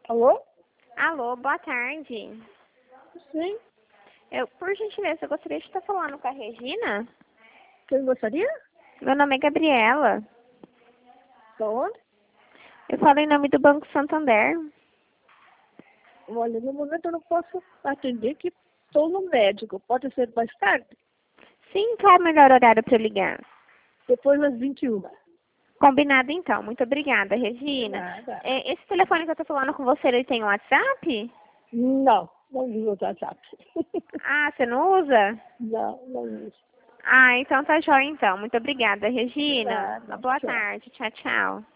Alô? Alô, boa tarde. Sim. Por gentileza, eu gostaria de estar falando com a Regina. Quem gostaria? Meu nome é Gabriela. Da onde? Eu falo em nome do Banco Santander. Olha, no momento eu não posso atender, que estou no médico. Pode ser mais tarde? Sim, qual é o melhor horário para eu ligar? Depois das 21. Combinado então. Muito obrigada, Regina. Nada. Esse telefone que eu estou falando com você, ele tem WhatsApp? Não, não uso o WhatsApp. Ah, você não usa? Não uso. Ah, então tá jóia então. Muito obrigada, Regina. Nada. Boa Tchau. tarde. Tchau, tchau.